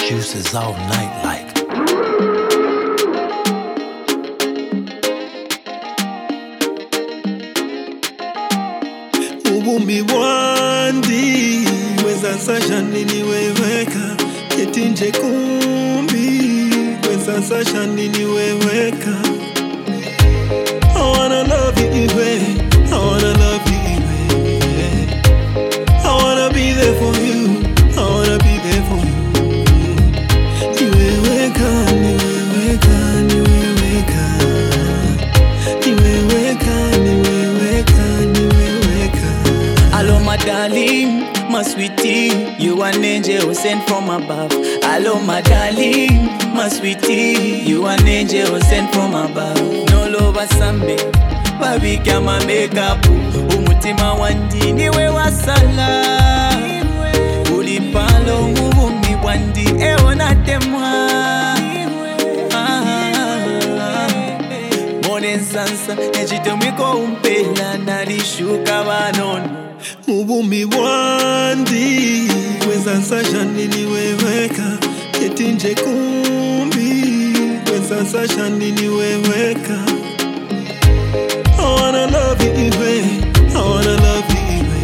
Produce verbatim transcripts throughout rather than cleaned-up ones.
juices all night like. Ubumi wandi weza sasha nini weweka eti nje kumbi weza sasha nini weweka. I wanna love you iwe, I wanna love you iwe. I wanna be there for you, I wanna be there for you. Niweweka, niweweka, niweweka. Niweweka, niweweka, niweweka. Hello my darling, my sweetie, you an angel sent from above. Hello my darling, my sweetie, you an angel sent from above. No love asambe, baby kama makeup. Umutima wandi niwe wasala. Ulipalo ubumi wandi ewo natemwa. Mone sansa, ejitomiko umpela narishuka banono. Ubumi wandi weza sasha nini weweka eti nje kumbi weza sasha nini weweka. I wanna love you iwe, I wanna love you iwe.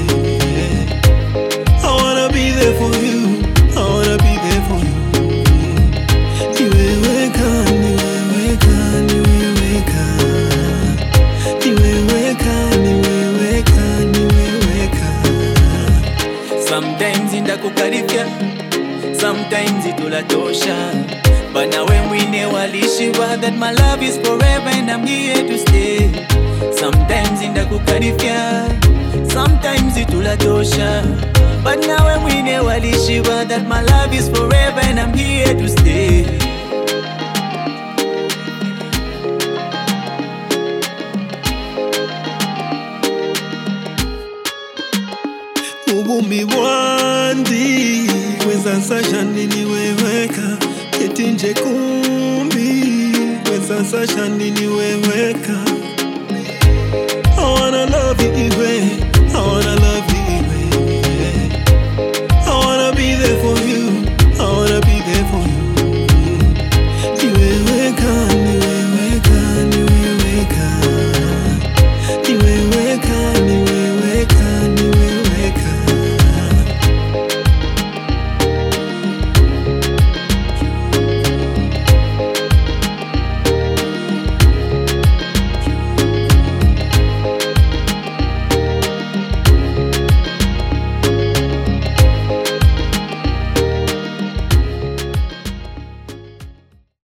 I wanna be there for you, I wanna be there for you. Niweweka, niweweka, niweweka. Niweweka, niweweka, niweweka. Sometimes in the kukaribia, sometimes itula tosha. But now when we never lishiva that my love is forever and I'm here to stay. Sometimes in the kukaribia, sometimes itula tosha. But now when we never lishiva that my love is forever and I'm here to stay. Ubumi wandi weza sasha nini weweka eti nje kumbi weza sasha nini weweka. I wanna love you iwe, I wanna love you